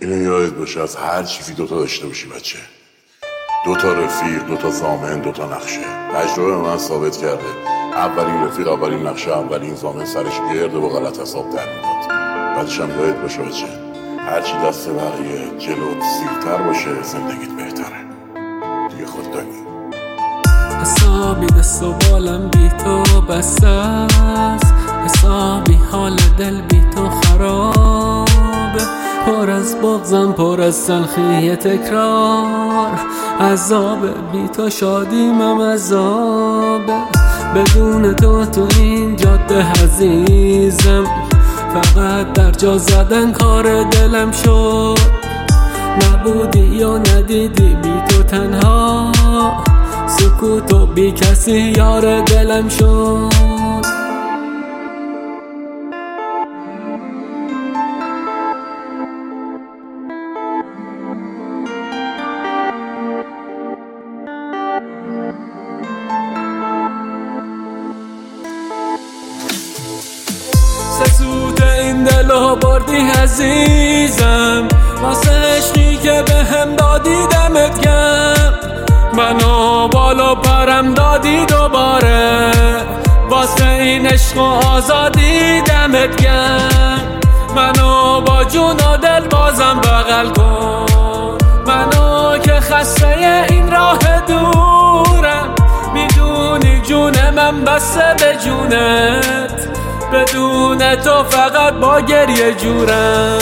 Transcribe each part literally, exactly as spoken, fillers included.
اینو یادت باشه از هر چیزی دوتا داشته باشی بچه. دوتا رفیق، دوتا زامن، دوتا نقشه. تجربه من ثابت کرده اولین رفیق، اولین نقشه، اولین زامن سرش گرده با غلط حساب در میداد. بعدش هم یادت باشه بچه هرچی دست بقیه جلوت سیرتر باشه زندگیت بهتره. دیگه خود دانی حسابی دست و بالم بی تو بسته است، حسابی حال دل بی تو خرابه. پر از بغضم، پر از تلخی تکرار، عذاب بی تو شادیمم عذابه. بدون تو تو این جاده عزیزم، فقط در جا زدن کار دلم شد. نبودی یا ندیدی بی تو تنها، سکوت و بی کسی یار دلم شد. سسود این دلو بردی عزیزم، واسه عشقی که به هم دادی دمت گرم. منو بالا پرم دادی دوباره، واسه این عشق و آزادی دمت گرم. منو با جون و دل بازم بغل کن، منو که خسته این راه دورم. میدونی جون من بسته به جونت، بدون تو فقط با گریه جورم.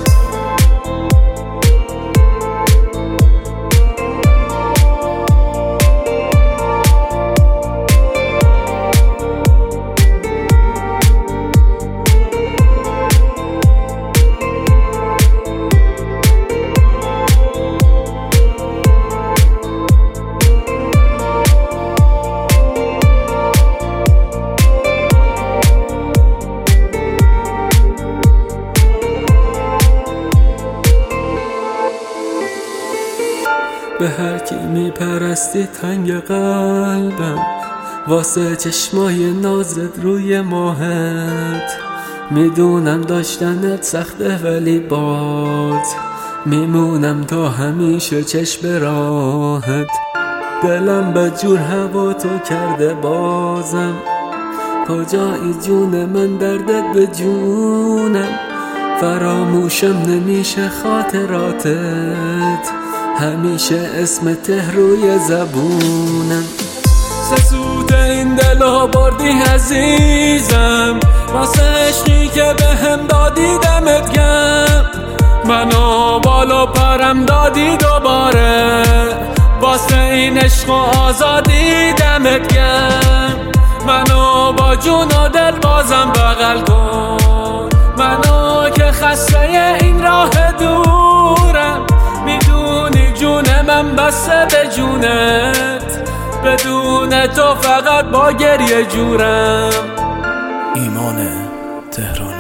به هر کی میپرستی تنگ قلبم، واسه چشمای نازت روی ماهت. میدونم داشتنت سخته ولی باز میمونم تا همیشه چشم راحت. دلم به جور هوا تو کرده بازم، کجایی جون من دردت به جونم. فراموشم نمیشه خاطراتت، همیشه اسم ته روی زبونم. سسود این دلو بردی عزیزم، واسه عشقی که به هم دادی دمت گرم. منو بالا پرم دادی دوباره، واسه این عشق و آزادی دمت گرم. منو با جون و دل بازم بغل کن، منو که خسته این راه دورم. میدونی جون من بسته به جونت، بدون تو فقط با گریه جورم. ایمان تهرانی.